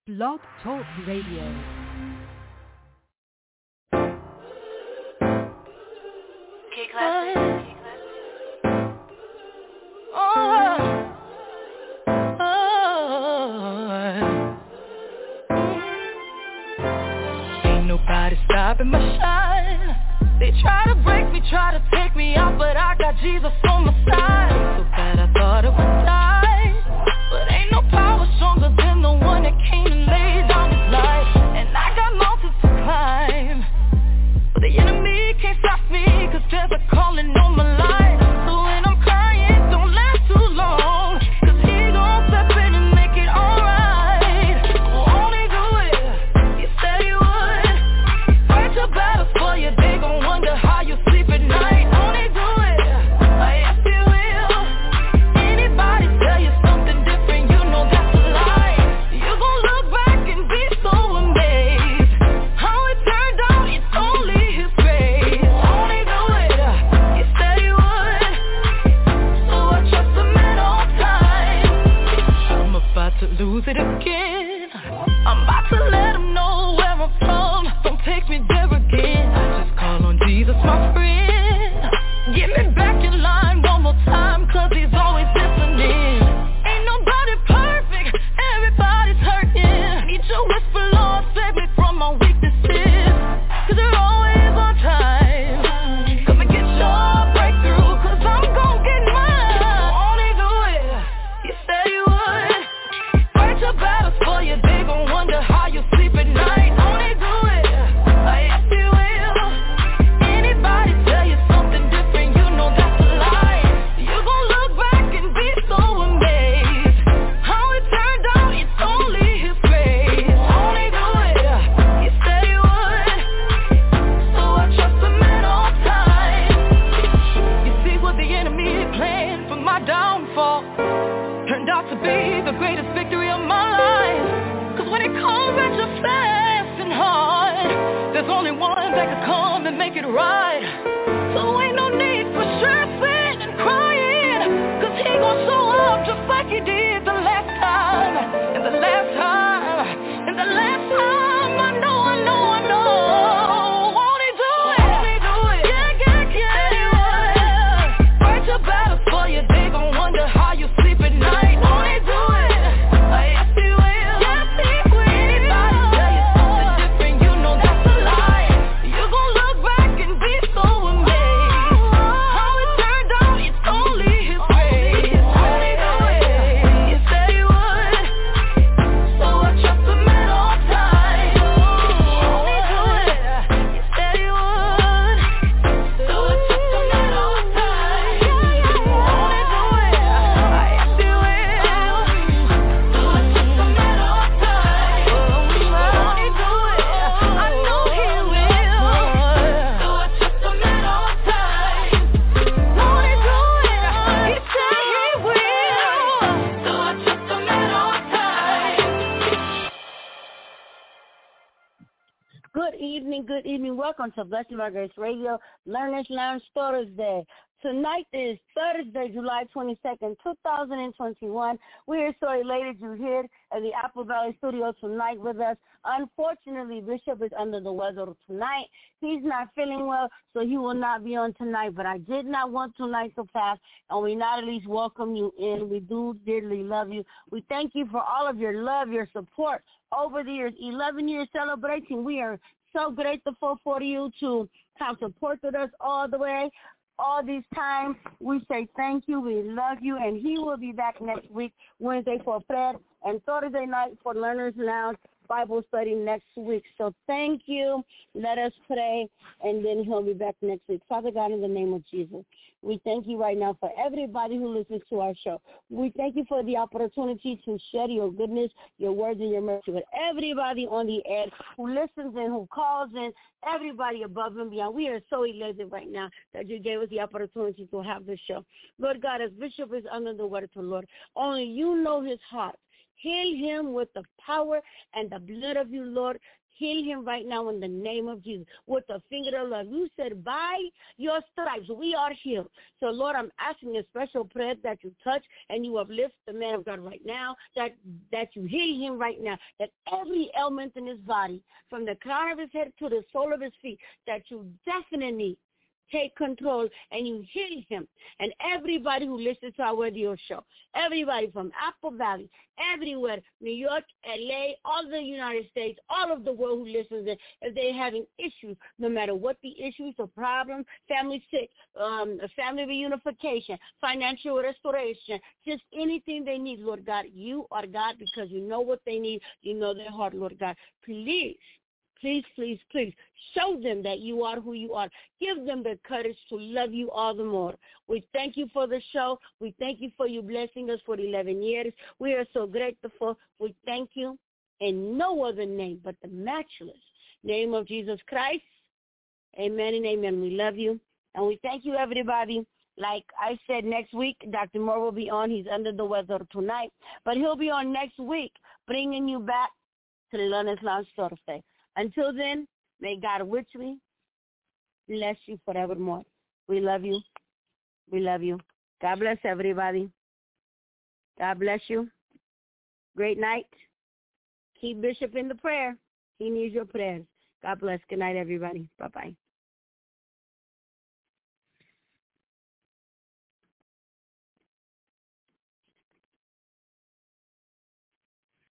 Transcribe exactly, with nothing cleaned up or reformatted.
Blog Talk Radio. K-Classic. Oh, oh, ain't nobody stopping my shine. They try to break me, try to take me out, but I got Jesus on my side. So bad I thought it would die, but ain't no power stronger than the one that came and laid down his life. And I got mountains to climb, but the enemy can't stop me, cause there's a calling on my life. So when I'm crying, don't last too long, cause he gon' step in and make it alright. Won't he do it? He said he would. Fight your battles for you, they gon' wonder how you sleep at night. Won't he do it? Yes, he will. Anybody tell you something different, you know that's a lie. You gon' look back and be so amazed. How it turned out, it's only his grace. Won't he do it? He said he would. So I trust him at all times. I'm about to lose it again. I'm about to let him know where I'm from. Don't take me there again. I just call on Jesus, my friend. Get me back in line one more time, cause he's always listening. Ain't nobody perfect, everybody's hurting. Need your whisper, Lord, save me from my weaknesses, cause you're always on time. Come and get your breakthrough, cause I'm gon' get mine. Won't he do it? He said he would. Fight your battles for you, they gon' wonder how you sleep at night. Won't he do it? Yes, he will. Anybody tell you something different, you know that's a lie. You gon' look back and be so amazed. How it turned out, it's only his grace. Won't he do it? He said he would. So I trust him at all times. You see what the enemy planned for my downfall turned out to be the greatest victory of my life. Cause when it comes at you fast and hard, there's only one that can come and make it right. So ain't no need for stressing and crying, cause he gon' show up just like he did the last time. And the last time, and the last time, I know, I know, I know. Won't he do it? Won't he do it? Yeah, yeah, yeah. Said he would. Fight your battles for you, they gon' wonder how you sleep at night. Won't he do it? Yes, he will. Yes, he will. Anybody tell you something different, you know that's a lie. You gon' look back and be so amazed. How it turned out, it's only his grace. Won't he do it? He said he would. So I trust him at all times. Won't he do it? He said he would. So I trust him at all times. Won't he do it? Yes, he will. So I trust him at all times. Won't he do it? I know he will. So I trust him at all times. Won't he do it? He said he will. So I trust him at all times. Good evening, good evening. Welcome to Blessed by Grace Radio, Learners Lounge Thursday. Tonight is Thursday, July twenty-second, two thousand twenty-one. We are so elated you're here at the Apple Valley Studio tonight with us. Unfortunately, Bishop is under the weather tonight. He's not feeling well, so he will not be on tonight. But I did not want tonight to pass, and we not at least welcome you in. We do dearly love you. We thank you for all of your love, your support over the years. eleven years celebrating. We are so grateful for you to have supported us all the way. All these times, we say thank you, we love you, and he will be back next week, Wednesday for Fred, and Thursday night for Learners Lounge Bible study next week. So thank you. Let us pray, and then he'll be back next week. Father God, in the name of Jesus, we thank you right now for everybody who listens to our show. We thank you for the opportunity to share your goodness, your words, and your mercy with everybody on the air who listens and who calls in, everybody above and beyond. We are so elated right now that you gave us the opportunity to have this show. Lord God, as Bishop is under the weather, Lord, only you know his heart. Heal him with the power and the blood of you, Lord. Heal him right now in the name of Jesus with the finger of love. You said, by your stripes, we are healed. So, Lord, I'm asking a special prayer that you touch and you uplift the man of God right now, that, that you heal him right now, that every ailment in his body, from the crown of his head to the sole of his feet, that you definitely take control and you heal him. And everybody who listens to our radio show, everybody from Apple Valley, everywhere, New York, L A, all the United States, all of the world who listens, in, if they're having issues, no matter what the issues or problems, family sick, um, family reunification, financial restoration, just anything they need, Lord God, you are God because you know what they need. You know their heart, Lord God. Please. Please, please, please show them that you are who you are. Give them the courage to love you all the more. We thank you for the show. We thank you for you blessing us for eleven years. We are so grateful. We thank you in no other name but the matchless name of Jesus Christ. Amen and amen. We love you. And we thank you, everybody. Like I said, next week, Doctor Moore will be on. He's under the weather tonight. But he'll be on next week, bringing you back to the Learner's Lounge Thursday. Until then, may God richly bless you forevermore. We love you. We love you. God bless everybody. God bless you. Great night. Keep Bishop in the prayer. He needs your prayers. God bless. Good night, everybody. Bye-bye.